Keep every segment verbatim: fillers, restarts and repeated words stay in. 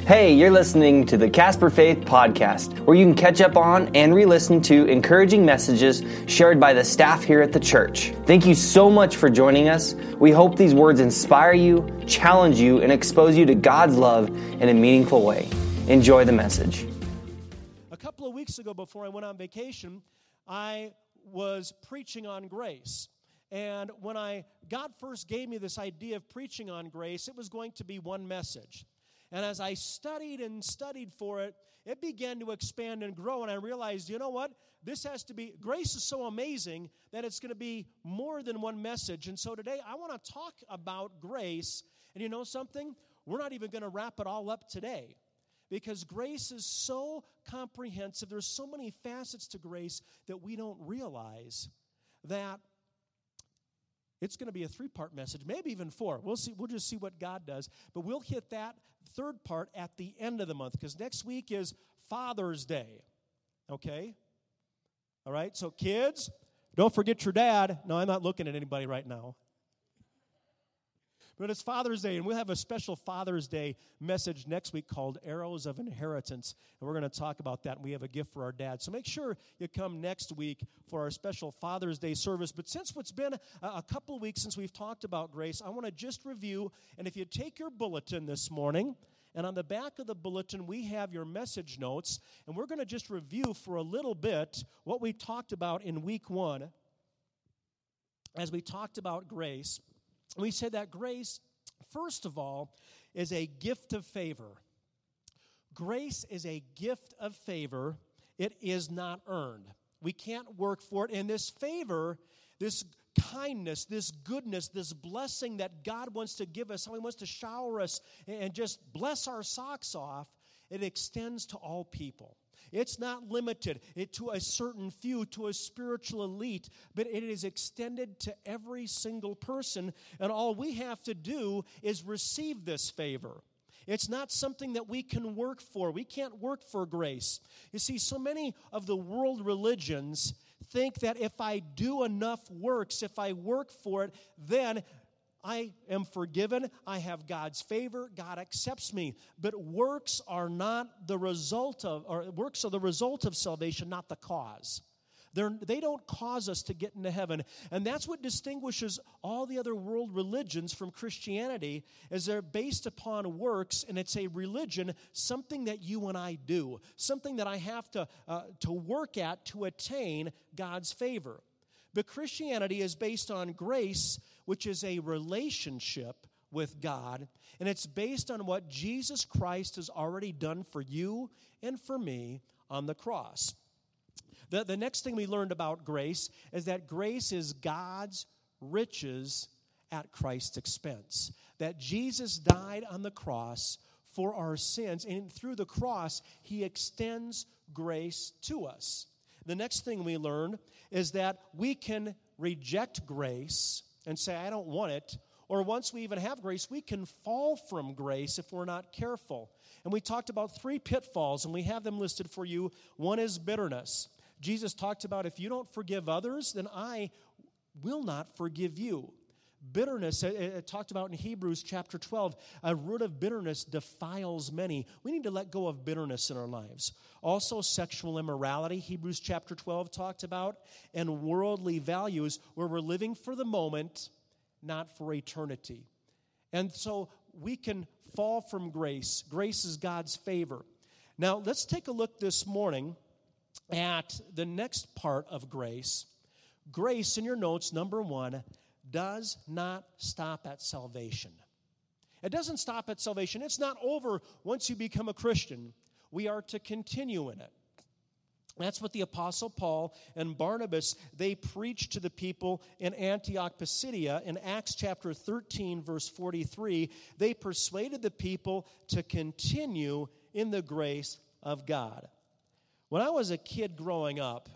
Hey, you're listening to the Casper Faith Podcast, where you can catch up on and re-listen to encouraging messages shared by the staff here at the church. Thank you so much for joining us. We hope these words inspire you, challenge you, and expose you to God's love in a meaningful way. Enjoy the message. A couple of weeks ago, before I went on vacation, I was preaching on grace. And when I God first gave me this idea of preaching on grace, it was going to be one message. And as I studied and studied for it, it began to expand and grow, and I realized, you know what? This has to be, grace is so amazing that it's going to be more than one message. And so today, I want to talk about grace. And you know something? We're not even going to wrap it all up today, because grace is so comprehensive. There's so many facets to grace that we don't realize that it's going to be a three-part message, maybe even four. We'll see. We'll just see what God does. But we'll hit that third part at the end of the month, because next week is Father's Day, okay? All right, so kids, don't forget your dad. No, I'm not looking at anybody right now. But it's Father's Day, and we'll have a special Father's Day message next week called Arrows of Inheritance, and we're going to talk about that, and we have a gift for our dad. So make sure you come next week for our special Father's Day service. But since it's been a, a couple of weeks since we've talked about grace, I want to just review, and if you take your bulletin this morning, and on the back of the bulletin, we have your message notes, and we're going to just review for a little bit what we talked about in week one as we talked about grace. We said that grace, first of all, is a gift of favor. Grace is a gift of favor. It is not earned. We can't work for it. And this favor, this kindness, this goodness, this blessing that God wants to give us, how He wants to shower us and just bless our socks off, it extends to all people. It's not limited it, to a certain few, to a spiritual elite, but it is extended to every single person, and all we have to do is receive this favor. It's not something that we can work for. We can't work for grace. You see, so many of the world religions think that if I do enough works, if I work for it, then I am forgiven, I have God's favor, God accepts me. But works are not the result of, or works are the result of salvation, not the cause. They're, they don't cause us to get into heaven. And that's what distinguishes all the other world religions from Christianity, is they're based upon works, and it's a religion, something that you and I do, something that I have to, uh, to work at to attain God's favor. But Christianity is based on grace, which is a relationship with God, and it's based on what Jesus Christ has already done for you and for me on the cross. The, the next thing we learned about grace is that grace is God's riches at Christ's expense. That Jesus died on the cross for our sins, and through the cross, He extends grace to us. The next thing we learn is that we can reject grace and say, I don't want it. Or once we even have grace, we can fall from grace if we're not careful. And we talked about three pitfalls, and we have them listed for you. One is bitterness. Jesus talked about, if you don't forgive others, then I will not forgive you. Bitterness, it, it talked about in Hebrews chapter twelve, a root of bitterness defiles many. We need to let go of bitterness in our lives. Also, sexual immorality, Hebrews chapter twelve talked about, and worldly values, where we're living for the moment, not for eternity. And so we can fall from grace. Grace is God's favor. Now, let's take a look this morning at the next part of grace. Grace, in your notes, number one, does not stop at salvation. It doesn't stop at salvation. It's not over once you become a Christian. We are to continue in it. That's what the Apostle Paul and Barnabas, they preached to the people in Antioch Pisidia. In Acts chapter thirteen, verse forty-three, they persuaded the people to continue in the grace of God. When I was a kid growing up,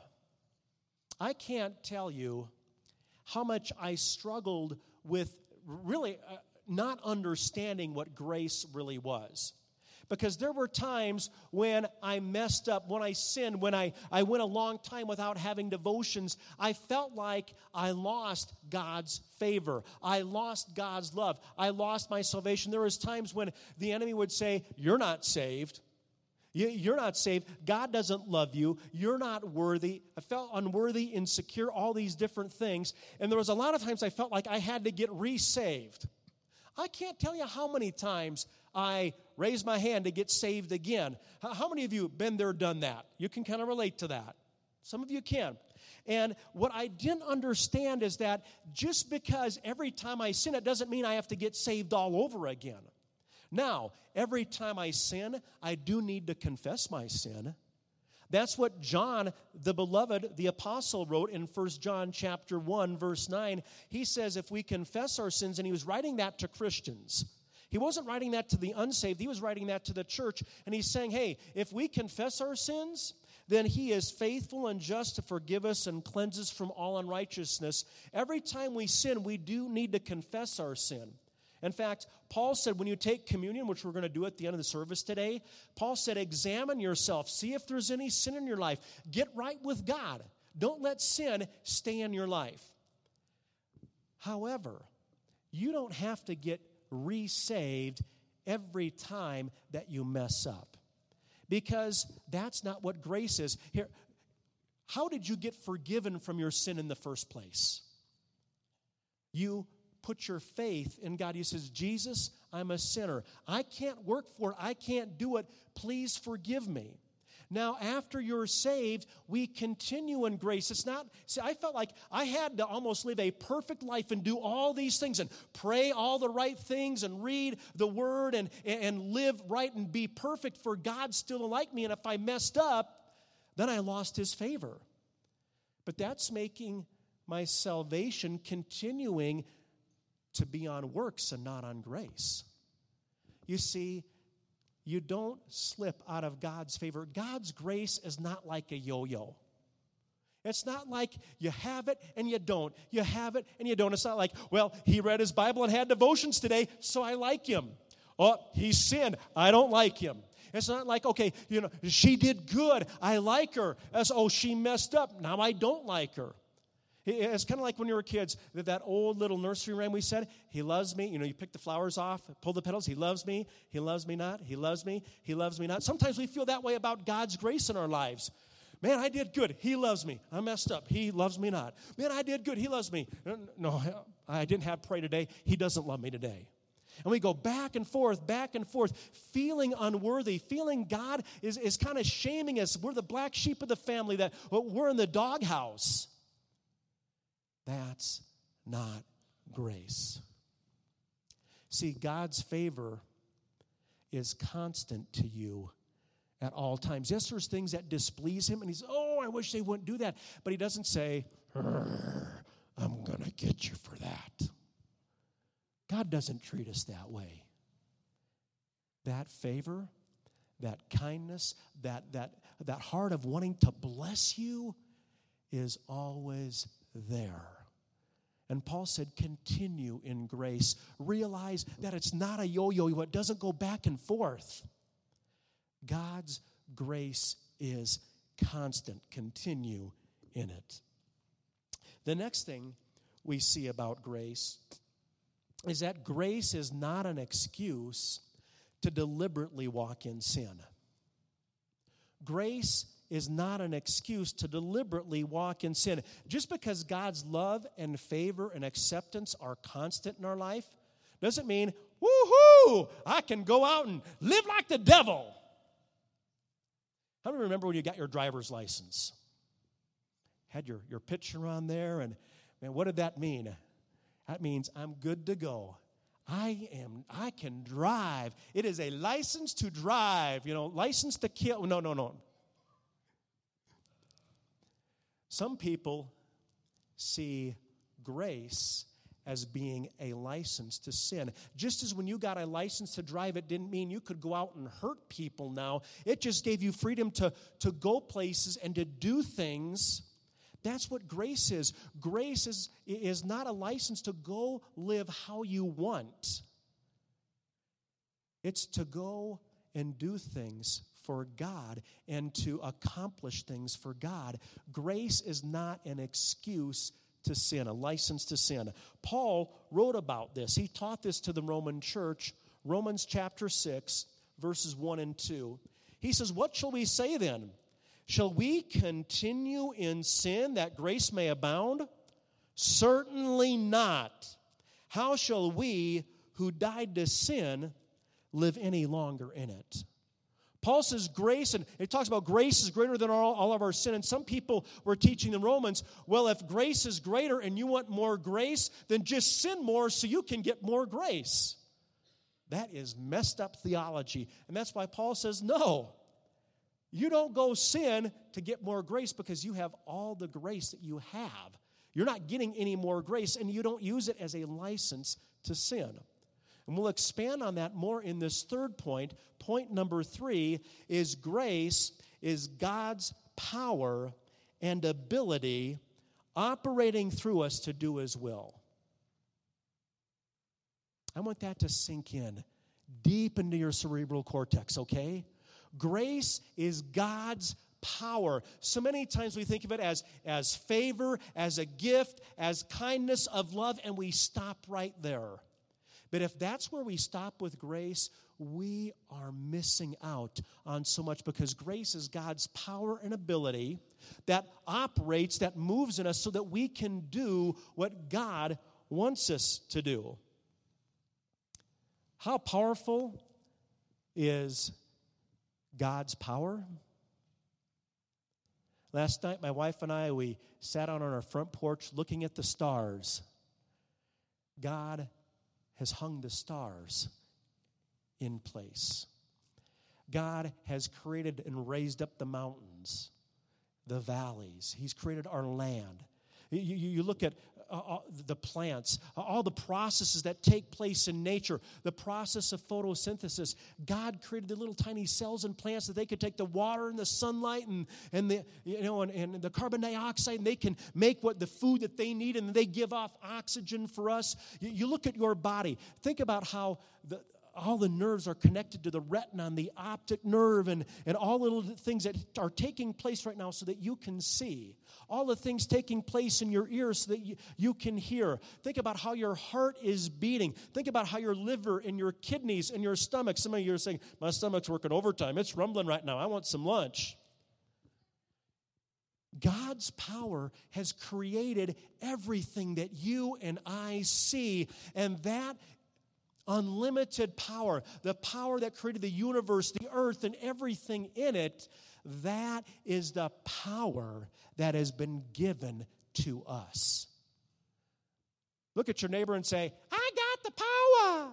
I can't tell you how much I struggled with really uh, not understanding what grace really was. Because there were times when I messed up, when I sinned, when I, I went a long time without having devotions. I felt like I lost God's favor. I lost God's love. I lost my salvation. There was times when the enemy would say, you're not saved. You're not saved. God doesn't love you. You're not worthy. I felt unworthy, insecure, all these different things. And there was a lot of times I felt like I had to get re-saved. I can't tell you how many times I raised my hand to get saved again. How many of you have been there, done that? You can kind of relate to that. Some of you can. And what I didn't understand is that just because every time I sin, it doesn't mean I have to get saved all over again. Now, every time I sin, I do need to confess my sin. That's what John, the beloved, the apostle, wrote in First John chapter one, verse nine. He says if we confess our sins, and he was writing that to Christians. He wasn't writing that to the unsaved. He was writing that to the church. And he's saying, hey, if we confess our sins, then he is faithful and just to forgive us and cleanse us from all unrighteousness. Every time we sin, we do need to confess our sin. In fact, Paul said when you take communion, which we're going to do at the end of the service today, Paul said, examine yourself. See if there's any sin in your life. Get right with God. Don't let sin stay in your life. However, you don't have to get re-saved every time that you mess up, because that's not what grace is. Here, how did you get forgiven from your sin in the first place? You put your faith in God. He says, Jesus, I'm a sinner. I can't work for it. I can't do it. Please forgive me. Now, after you're saved, we continue in grace. It's not, see, I felt like I had to almost live a perfect life and do all these things and pray all the right things and read the Word and, and live right and be perfect for God still to like me. And if I messed up, then I lost His favor. But that's making my salvation continuing to be on works and not on grace. You see, you don't slip out of God's favor. God's grace is not like a yo-yo. It's not like you have it and you don't. You have it and you don't. It's not like, well, he read his Bible and had devotions today, so I like him. Oh, he sinned. I don't like him. It's not like, okay, you know, she did good. I like her. As, oh, she messed up. Now I don't like her. It's kind of like when you were kids, that, that old little nursery rhyme we said, he loves me. You know, you pick the flowers off, pull the petals. He loves me. He loves me not. He loves me. He loves me not. Sometimes we feel that way about God's grace in our lives. Man, I did good. He loves me. I messed up. He loves me not. Man, I did good. He loves me. No, I didn't have pray today. He doesn't love me today. And we go back and forth, back and forth, feeling unworthy, feeling God is, is kind of shaming us. We're the black sheep of the family, that we're in the doghouse. That's not grace. See, God's favor is constant to you at all times. Yes, there's things that displease him, and he's, oh, I wish they wouldn't do that. But he doesn't say, I'm going to get you for that. God doesn't treat us that way. That favor, that kindness, that, that, that heart of wanting to bless you is always there. And Paul said, continue in grace. Realize that it's not a yo-yo. It doesn't go back and forth. God's grace is constant. Continue in it. The next thing we see about grace is that grace is not an excuse to deliberately walk in sin. Grace is not an excuse to deliberately walk in sin. Just because God's love and favor and acceptance are constant in our life doesn't mean, woohoo, I can go out and live like the devil. How do you remember when you got your driver's license? Had your, your picture on there, and man, what did that mean? That means I'm good to go. I am, I can drive. It is a license to drive, you know, license to kill. No, no, no. Some people see grace as being a license to sin. Just as when you got a license to drive, it didn't mean you could go out and hurt people now. It just gave you freedom to, to go places and to do things. That's what grace is. Grace is, is not a license to go live how you want. It's to go and do things for God and to accomplish things for God. Grace is not an excuse to sin, a license to sin. Paul wrote about this. He taught this to the Roman church, Romans chapter six, verses one and two. He says, "What shall we say then? Shall we continue in sin that grace may abound? Certainly not. How shall we who died to sin live any longer in it?" Paul says grace, and it talks about grace is greater than all, all of our sin. And some people were teaching the Romans, well, if grace is greater and you want more grace, then just sin more so you can get more grace. That is messed up theology. And that's why Paul says, no, you don't go sin to get more grace because you have all the grace that you have. You're not getting any more grace, and you don't use it as a license to sin. And we'll expand on that more in this third point. Point number three is grace is God's power and ability operating through us to do His will. I want that to sink in deep into your cerebral cortex, okay? Grace is God's power. So many times we think of it as, as favor, as a gift, as kindness of love, and we stop right there. But if that's where we stop with grace, we are missing out on so much, because grace is God's power and ability that operates, that moves in us so that we can do what God wants us to do. How powerful is God's power? Last night, my wife and I, we sat out on our front porch looking at the stars. God has hung the stars in place. God has created and raised up the mountains, the valleys. He's created our land. You, you, you look at uh, the plants, all the processes that take place in nature, the process of photosynthesis. God created the little tiny cells in plants that they could take the water and the sunlight and, and the you know and, and the carbon dioxide, and they can make what the food that they need, and they give off oxygen for us. You, you look at your body. Think about how the all the nerves are connected to the retina and the optic nerve, and, and all the little things that are taking place right now so that you can see. All the things taking place in your ears so that you, you can hear. Think about how your heart is beating. Think about how your liver and your kidneys and your stomach. Some of you are saying, my stomach's working overtime. It's rumbling right now. I want some lunch. God's power has created everything that you and I see, and that unlimited power, the power that created the universe, the earth, and everything in it, that is the power that has been given to us. Look at your neighbor and say, I got the power.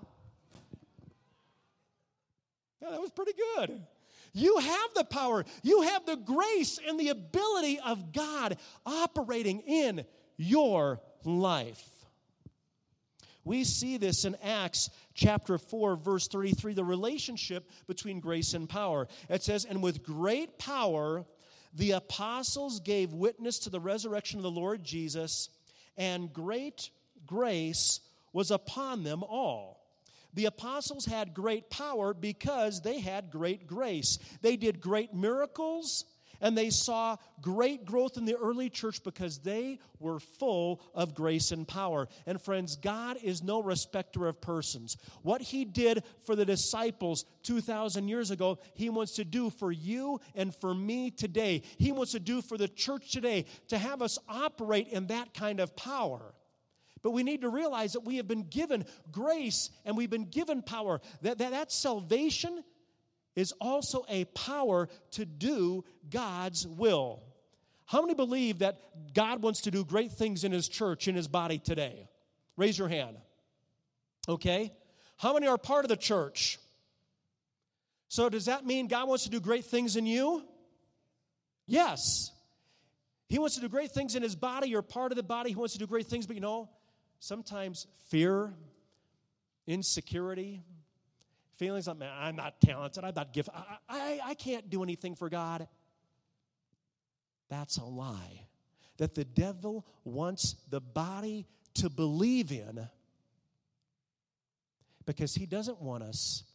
Yeah, that was pretty good. You have the power. You have the grace and the ability of God operating in your life. We see this in Acts chapter four, verse thirty-three, the relationship between grace and power. It says, and with great power, the apostles gave witness to the resurrection of the Lord Jesus, and great grace was upon them all. The apostles had great power because they had great grace. They did great miracles, and they saw great growth in the early church because they were full of grace and power. And friends, God is no respecter of persons. What He did for the disciples two thousand years ago, He wants to do for you and for me today. He wants to do for the church today, to have us operate in that kind of power. But we need to realize that we have been given grace and we've been given power. That, that, that salvation is also a power to do God's will. How many believe that God wants to do great things in His church, in His body today? Raise your hand. Okay. How many are part of the church? So does that mean God wants to do great things in you? Yes. He wants to do great things in His body. You're part of the body. He wants to do great things, but you know, sometimes fear, insecurity, feelings like, man, I'm not talented, I'm not gifted, I, I, I can't do anything for God. That's a lie that the devil wants the body to believe in, because he doesn't want us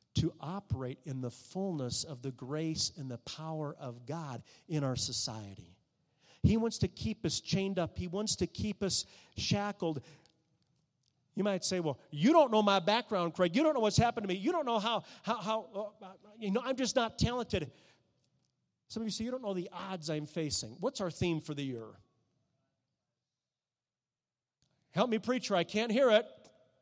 to operate in the fullness of the grace and the power of God in our society. He wants to keep us chained up. He wants to keep us shackled. You might say, well, you don't know my background, Craig. You don't know what's happened to me. You don't know how, how, how uh, you know, I'm just not talented. Some of you say, you don't know the odds I'm facing. What's our theme for the year? Help me, preacher. I can't hear it.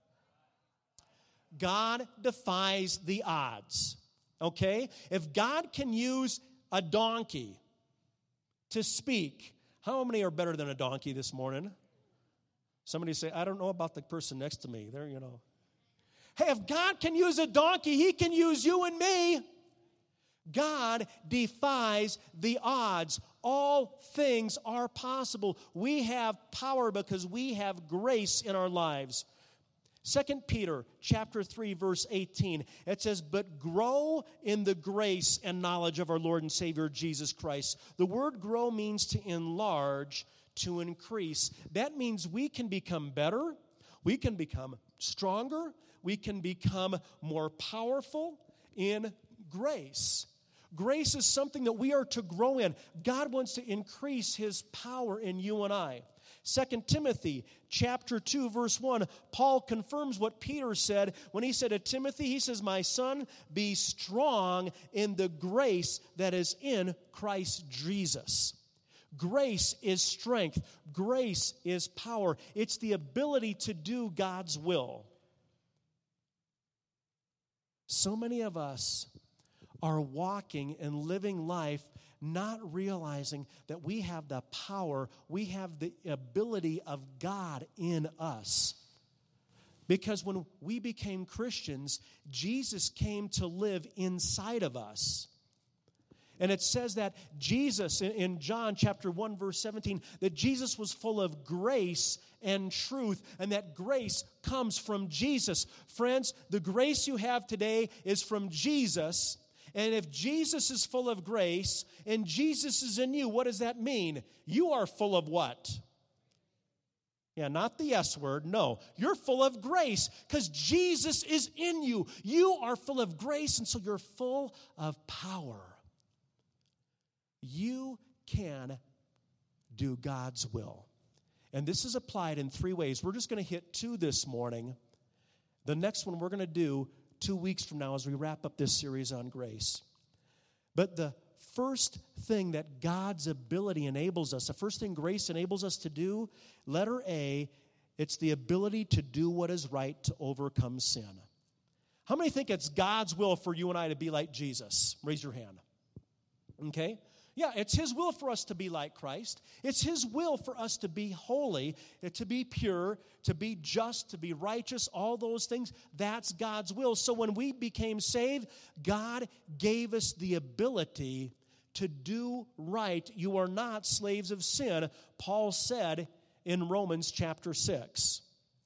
God defies the odds, okay? If God can use a donkey to speak, how many are better than a donkey this morning? Somebody say, I don't know about the person next to me. There, you know. Hey, if God can use a donkey, He can use you and me. God defies the odds. All things are possible. We have power because we have grace in our lives. Second Peter chapter three, verse eighteen, it says, but grow in the grace and knowledge of our Lord and Savior Jesus Christ. The word grow means to enlarge, to increase. That means we can become better, we can become stronger, we can become more powerful in grace. Grace is something that we are to grow in. God wants to increase His power in you and I. Second Timothy chapter two, verse one, Paul confirms what Peter said when he said to Timothy, he says, my son, be strong in the grace that is in Christ Jesus. Grace is strength. Grace is power. It's the ability to do God's will. So many of us are walking and living life not realizing that we have the power, we have the ability of God in us. Because when we became Christians, Jesus came to live inside of us. And it says that Jesus, in John chapter one, verse seventeen, that Jesus was full of grace and truth, and that grace comes from Jesus. Friends, the grace you have today is from Jesus. And if Jesus is full of grace and Jesus is in you, what does that mean? You are full of what? Yeah, not the S word. No, you're full of grace because Jesus is in you. You are full of grace, and so you're full of power. You can do God's will. And this is applied in three ways. We're just going to hit two this morning. The next one we're going to do two weeks from now as we wrap up this series on grace. But the first thing that God's ability enables us, the first thing grace enables us to do, letter A, it's the ability to do what is right to overcome sin. How many think it's God's will for you and I to be like Jesus? Raise your hand. Okay? Yeah, it's His will for us to be like Christ. It's His will for us to be holy, to be pure, to be just, to be righteous, all those things. That's God's will. So when we became saved, God gave us the ability to do right. You are not slaves of sin, Paul said in Romans chapter six.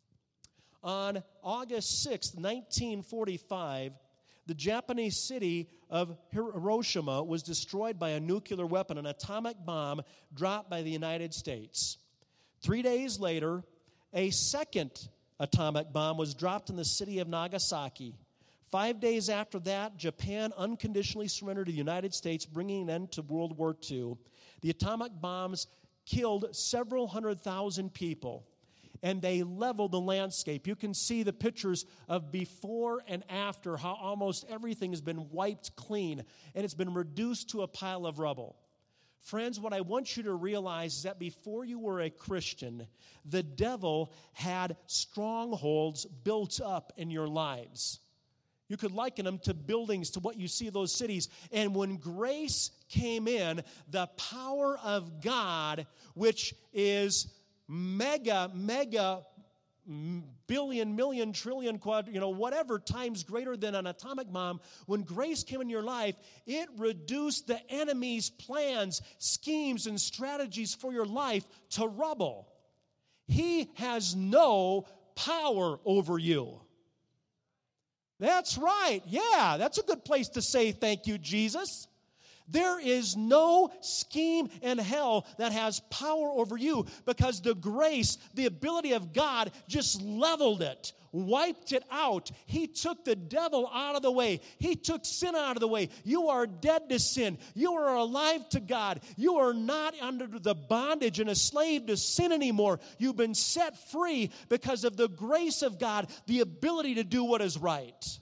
On August sixth, nineteen forty-five, the Japanese city of Hiroshima was destroyed by a nuclear weapon, an atomic bomb dropped by the United States. Three days later, a second atomic bomb was dropped in the city of Nagasaki. Five days after that, Japan unconditionally surrendered to the United States, bringing an end to World War Two. The atomic bombs killed several hundred thousand people, and they leveled the landscape. You can see the pictures of before and after, how almost everything has been wiped clean, and it's been reduced to a pile of rubble. Friends, what I want you to realize is that before you were a Christian, the devil had strongholds built up in your lives. You could liken them to buildings, to what you see those cities. And when grace came in, the power of God, which is mega, mega, billion, million, trillion, quad, you know, whatever times greater than an atomic bomb, when grace came in your life, it reduced the enemy's plans, schemes, and strategies for your life to rubble. He has no power over you. That's right. Yeah, that's a good place to say thank you, Jesus. There is no scheme in hell that has power over you because the grace, the ability of God just leveled it, wiped it out. He took the devil out of the way. He took sin out of the way. You are dead to sin. You are alive to God. You are not under the bondage and a slave to sin anymore. You've been set free because of the grace of God, the ability to do what is right.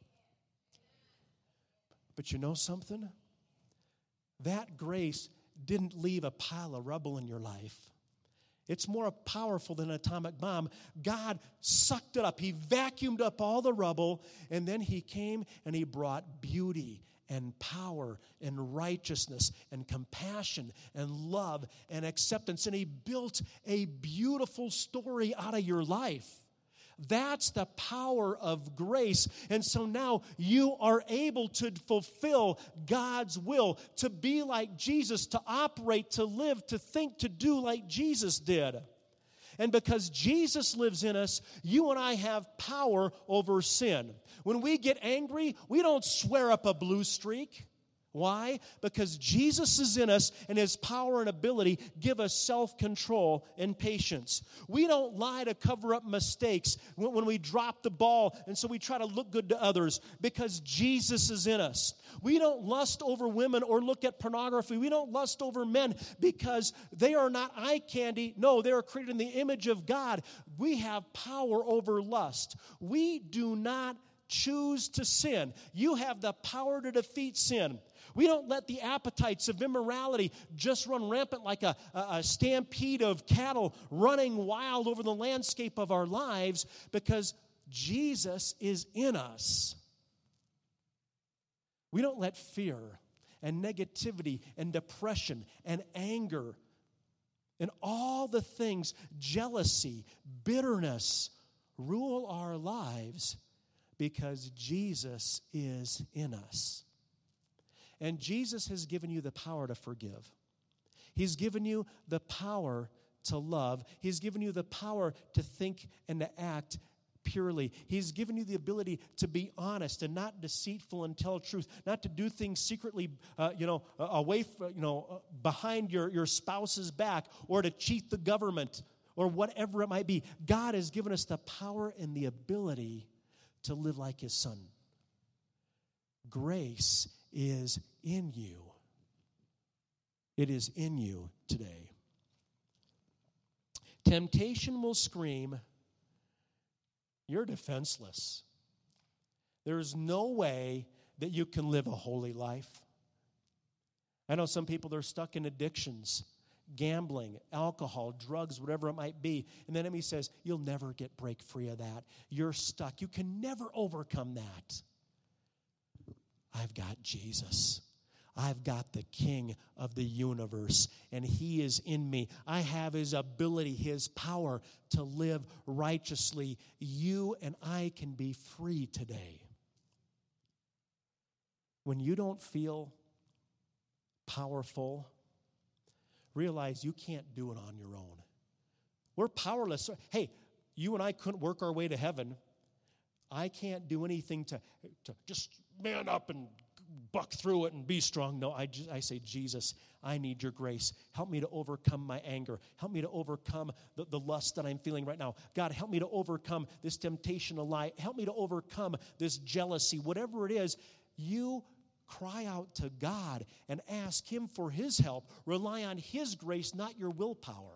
But you know something? That grace didn't leave a pile of rubble in your life. It's more powerful than an atomic bomb. God sucked it up. He vacuumed up all the rubble, and then He came and He brought beauty and power and righteousness and compassion and love and acceptance, and He built a beautiful story out of your life. That's the power of grace. And so now you are able to fulfill God's will, to be like Jesus, to operate, to live, to think, to do like Jesus did. And because Jesus lives in us, you and I have power over sin. When we get angry, we don't swear up a blue streak. Why? Because Jesus is in us, and His power and ability give us self-control and patience. We don't lie to cover up mistakes when, when we drop the ball, and so we try to look good to others because Jesus is in us. We don't lust over women or look at pornography. We don't lust over men because they are not eye candy. No, they are created in the image of God. We have power over lust. We do not choose to sin. You have the power to defeat sin. We don't let the appetites of immorality just run rampant like a, a, a stampede of cattle running wild over the landscape of our lives because Jesus is in us. We don't let fear and negativity and depression and anger and all the things, jealousy, bitterness, rule our lives because Jesus is in us. And Jesus has given you the power to forgive. He's given you the power to love. He's given you the power to think and to act purely. He's given you the ability to be honest and not deceitful and tell truth, not to do things secretly, uh, you know, uh, away, from, you know, uh, behind your, your spouse's back, or to cheat the government, or whatever it might be. God has given us the power and the ability to live like His Son. Grace is in you. It is in you today. Temptation will scream, you're defenseless. There is no way that you can live a holy life. I know some people, they're stuck in addictions, gambling, alcohol, drugs, whatever it might be. And the enemy says, you'll never get break free of that. You're stuck. You can never overcome that. I've got Jesus. I've got the King of the universe, and He is in me. I have His ability, His power to live righteously. You and I can be free today. When you don't feel powerful, realize you can't do it on your own. We're powerless. Hey, you and I couldn't work our way to heaven. I can't do anything to, to just man up and buck through it and be strong. No, I, just, I say, Jesus, I need your grace. Help me to overcome my anger. Help me to overcome the, the lust that I'm feeling right now. God, help me to overcome this temptation to lie. Help me to overcome this jealousy. Whatever it is, you cry out to God and ask Him for His help. Rely on His grace, not your willpower.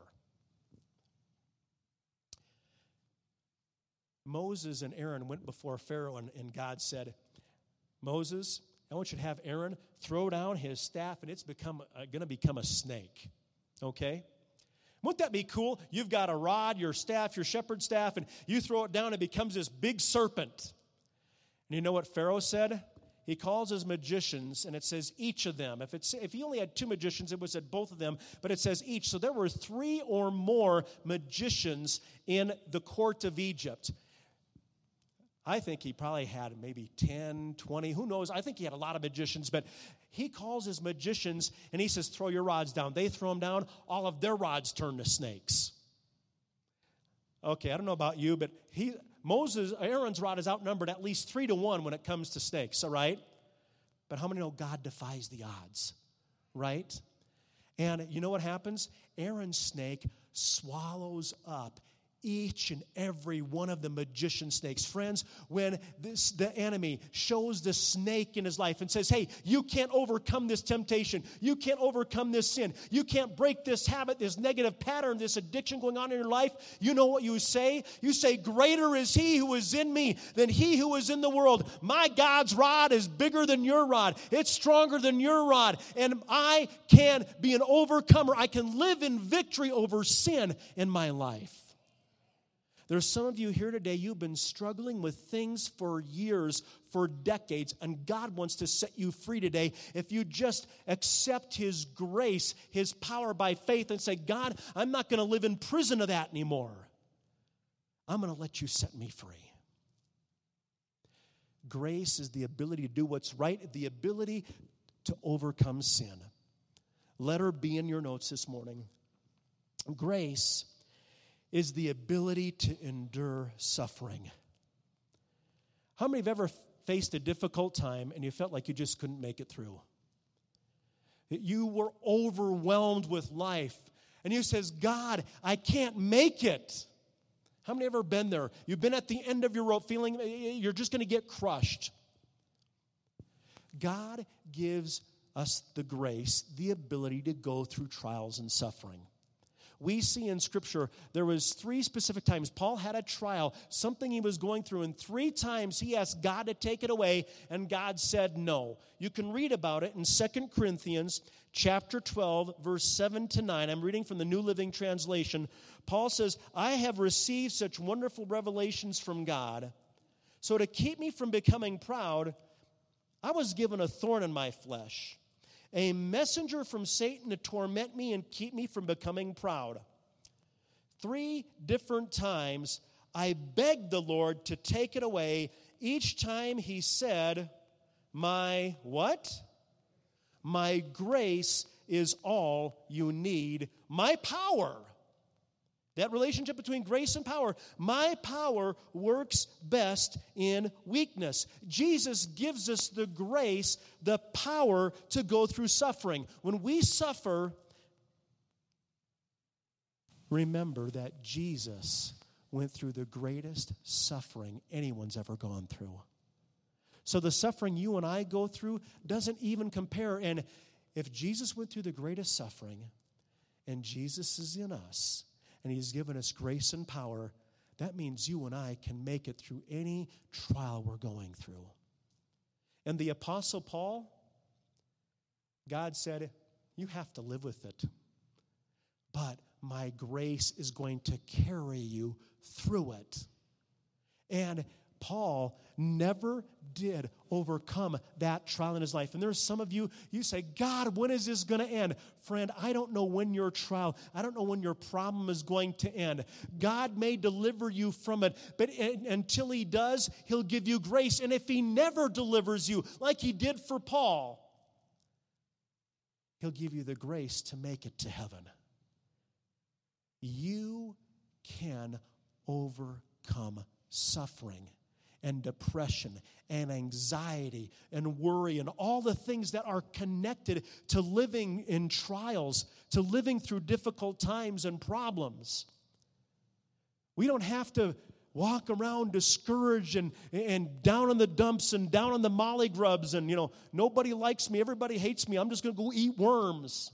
Moses and Aaron went before Pharaoh, and, and God said, Moses, I want you to have Aaron throw down his staff, and it's become uh, going to become a snake. Okay? Wouldn't that be cool? You've got a rod, your staff, your shepherd's staff, and you throw it down, and it becomes this big serpent. And you know what Pharaoh said? He calls his magicians, and it says each of them. If it's if he only had two magicians, it would have said both of them, but it says each. So there were three or more magicians in the court of Egypt. I think he probably had maybe ten, twenty, who knows? I think he had a lot of magicians, but he calls his magicians, and he says, throw your rods down. They throw them down. All of their rods turn to snakes. Okay, I don't know about you, but he Moses, Aaron's rod is outnumbered at least three to one when it comes to snakes, all right? But how many know God defies the odds, right? And you know what happens? Aaron's snake swallows up each and every one of the magician snakes. Friends, when this, the enemy shows the snake in his life and says, hey, you can't overcome this temptation. You can't overcome this sin. You can't break this habit, this negative pattern, this addiction going on in your life. You know what you say? You say, greater is he who is in me than he who is in the world. My God's rod is bigger than your rod. It's stronger than your rod. And I can be an overcomer. I can live in victory over sin in my life. There's some of you here today, you've been struggling with things for years, for decades, and God wants to set you free today if you just accept His grace, His power by faith, and say, God, I'm not going to live in prison of that anymore. I'm going to let you set me free. Grace is the ability to do what's right, the ability to overcome sin. Let her be in your notes this morning. Grace is the ability to endure suffering. How many have ever faced a difficult time and you felt like you just couldn't make it through? You were overwhelmed with life and you says, God, I can't make it. How many have ever been there? You've been at the end of your rope feeling you're just going to get crushed. God gives us the grace, the ability to go through trials and suffering. We see in Scripture there was three specific times Paul had a trial, something he was going through, and three times he asked God to take it away, and God said no. You can read about it in Second Corinthians chapter twelve, verse seven to nine. I'm reading from the New Living Translation. Paul says, I have received such wonderful revelations from God, so to keep me from becoming proud, I was given a thorn in my flesh, a messenger from Satan to torment me and keep me from becoming proud. Three different times I begged the Lord to take it away. Each time he said, my what? My grace is all you need. My power. That relationship between grace and power. My power works best in weakness. Jesus gives us the grace, the power to go through suffering. When we suffer, remember that Jesus went through the greatest suffering anyone's ever gone through. So the suffering you and I go through doesn't even compare. And if Jesus went through the greatest suffering, and Jesus is in us, and He's given us grace and power, that means you and I can make it through any trial we're going through. And the Apostle Paul, God said, you have to live with it. But my grace is going to carry you through it. And Paul never did overcome that trial in his life. And there's some of you, you say, God, when is this going to end? Friend, I don't know when your trial, I don't know when your problem is going to end. God may deliver you from it, but until He does, He'll give you grace. And if He never delivers you, like He did for Paul, He'll give you the grace to make it to heaven. You can overcome suffering and depression and anxiety and worry and all the things that are connected to living in trials, to living through difficult times and problems. We don't have to walk around discouraged and, and down in the dumps and down in the molly grubs and, you know, nobody likes me, everybody hates me, I'm just going to go eat worms.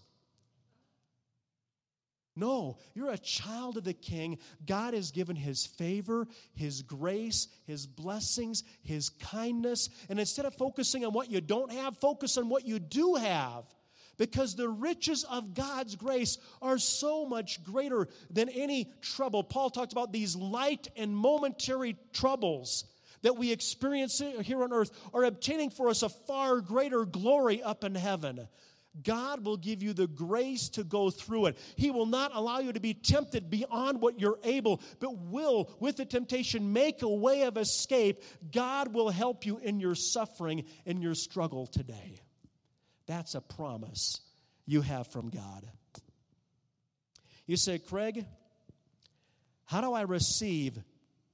No, you're a child of the King. God has given His favor, His grace, His blessings, His kindness. And instead of focusing on what you don't have, focus on what you do have. Because the riches of God's grace are so much greater than any trouble. Paul talked about these light and momentary troubles that we experience here on earth are obtaining for us a far greater glory up in heaven. God will give you the grace to go through it. He will not allow you to be tempted beyond what you're able, but will, with the temptation, make a way of escape. God will help you in your suffering, in your struggle today. That's a promise you have from God. You say, Craig, how do I receive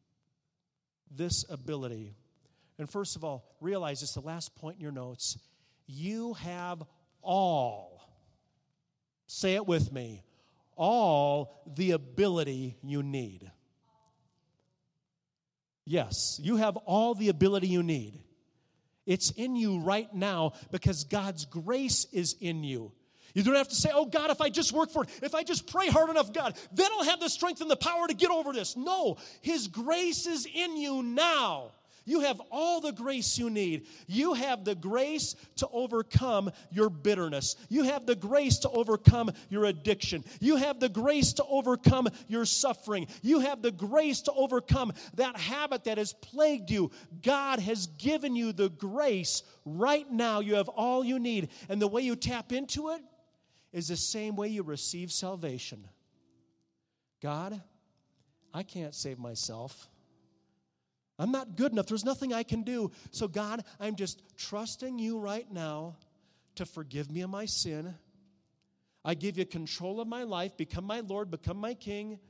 this ability? And first of all, realize it's the last point in your notes. you have all, say it with me, all the ability you need. Yes, you have all the ability you need. It's in you right now because God's grace is in you. You don't have to say, oh, God, if I just work for it, if I just pray hard enough, God, then I'll have the strength and the power to get over this. No, His grace is in you now. You have all the grace you need. You have the grace to overcome your bitterness. You have the grace to overcome your addiction. You have the grace to overcome your suffering. You have the grace to overcome that habit that has plagued you. God has given you the grace right now. You have all you need. And the way you tap into it is the same way you receive salvation. God, I can't save myself. I'm not good enough. There's nothing I can do. So, God, I'm just trusting you right now to forgive me of my sin. I give you control of my life. Become my Lord. Become my King.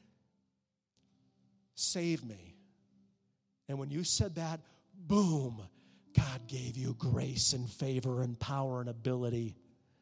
Save me. And when you said that, boom, God gave you grace and favor and power and ability.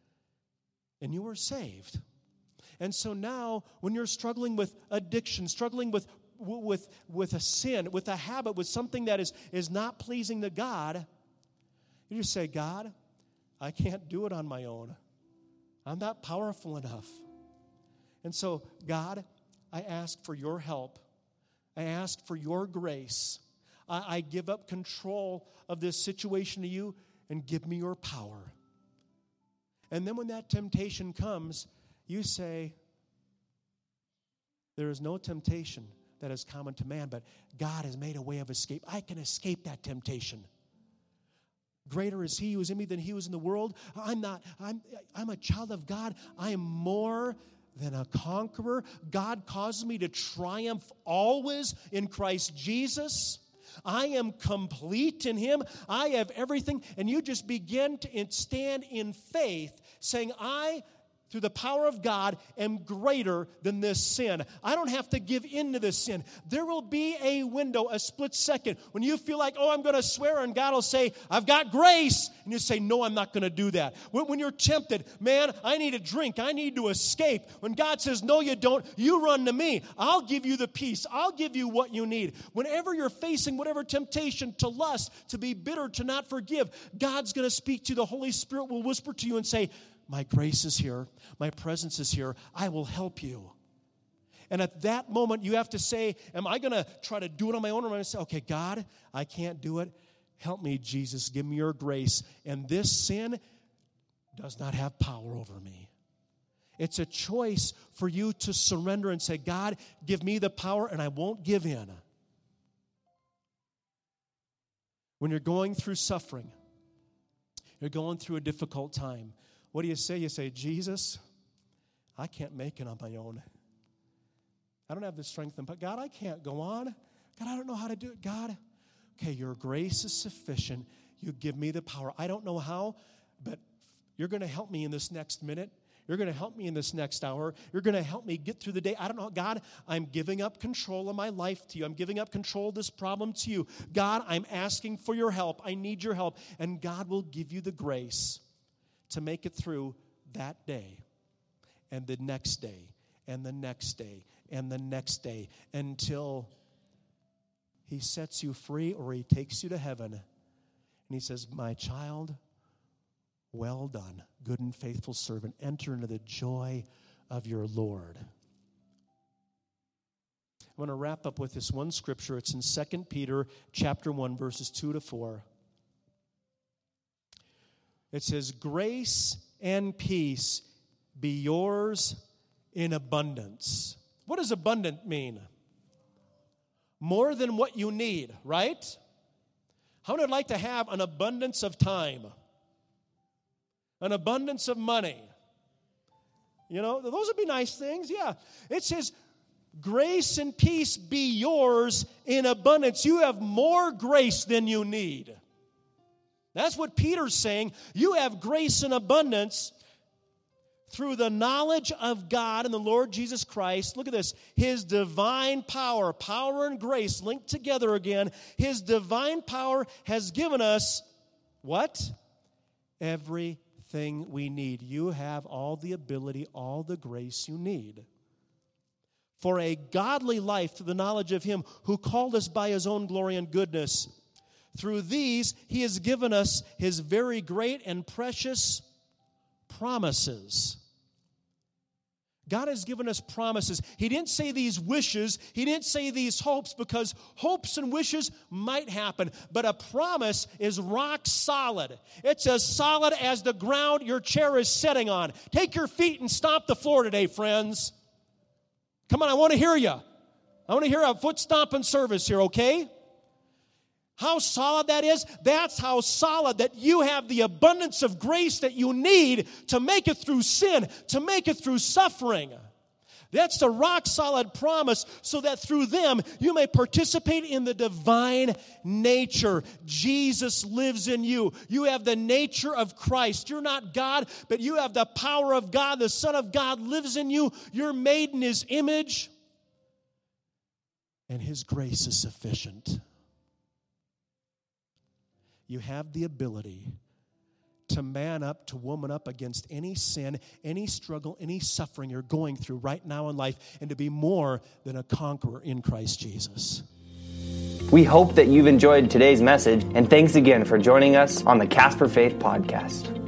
And you were saved. And so now, when you're struggling with addiction, struggling with with with a sin, with a habit, with something that is, is not pleasing to God, you just say, God, I can't do it on my own. I'm not powerful enough. And so, God, I ask for your help. I ask for your grace. I, I give up control of this situation to you and give me your power. And then when that temptation comes, you say, there is no temptation that is common to man, but God has made a way of escape. I can escape that temptation. Greater is He who is in me than he who is in the world. I'm not, I'm, I'm a child of God. I am more than a conqueror. God causes me to triumph always in Christ Jesus. I am complete in Him. I have everything. And you just begin to stand in faith, saying, I, through the power of God, am greater than this sin. I don't have to give in to this sin. There will be a window, a split second, when you feel like, oh, I'm going to swear, and God will say, I've got grace. And you say, no, I'm not going to do that. When, when you're tempted, man, I need a drink. I need to escape. When God says, no, you don't, you run to me. I'll give you the peace. I'll give you what you need. Whenever you're facing whatever temptation, to lust, to be bitter, to not forgive, God's going to speak to you. The Holy Spirit will whisper to you and say, my grace is here. My presence is here. I will help you. And at that moment, you have to say, am I going to try to do it on my own? Or am I going to say, okay, God, I can't do it. Help me, Jesus. Give me your grace. And this sin does not have power over me. It's a choice for you to surrender and say, God, give me the power, and I won't give in. When you're going through suffering, you're going through a difficult time, what do you say? You say, Jesus, I can't make it on my own. I don't have the strength, but God, I can't go on. God, I don't know how to do it. God, okay, your grace is sufficient. You give me the power. I don't know how, but you're going to help me in this next minute. You're going to help me in this next hour. You're going to help me get through the day. I don't know. God, I'm giving up control of my life to you. I'm giving up control of this problem to you. God, I'm asking for your help. I need your help. And God will give you the grace to make it through that day and the next day and the next day and the next day until He sets you free or He takes you to heaven. And He says, my child, well done, good and faithful servant. Enter into the joy of your Lord. I want to wrap up with this one scripture. It's in Second Peter chapter one, verses two to four. It says, grace and peace be yours in abundance. What does abundant mean? More than what you need, right? How would I like to have an abundance of time? An abundance of money? You know, those would be nice things, yeah. It says, grace and peace be yours in abundance. You have more grace than you need. That's what Peter's saying. You have grace in abundance through the knowledge of God and the Lord Jesus Christ. Look at this. His divine power, power and grace linked together again. His divine power has given us what? everything we need. You have all the ability, all the grace you need for a godly life through the knowledge of Him who called us by His own glory and goodness. Through these, He has given us His very great and precious promises. God has given us promises. He didn't say these wishes. He didn't say these hopes, because hopes and wishes might happen. But a promise is rock solid. It's as solid as the ground your chair is sitting on. Take your feet and stomp the floor today, friends. Come on, I want to hear you. I want to hear a foot stomping service here, okay? How solid that is, that's how solid that you have the abundance of grace that you need to make it through sin, to make it through suffering. That's the rock-solid promise, so that through them you may participate in the divine nature. Jesus lives in you. You have the nature of Christ. You're not God, but you have the power of God. The Son of God lives in you. You're made in His image, and His grace is sufficient. You have the ability to man up, to woman up against any sin, any struggle, any suffering you're going through right now in life, and to be more than a conqueror in Christ Jesus. We hope that you've enjoyed today's message, and thanks again for joining us on the Casper Faith Podcast.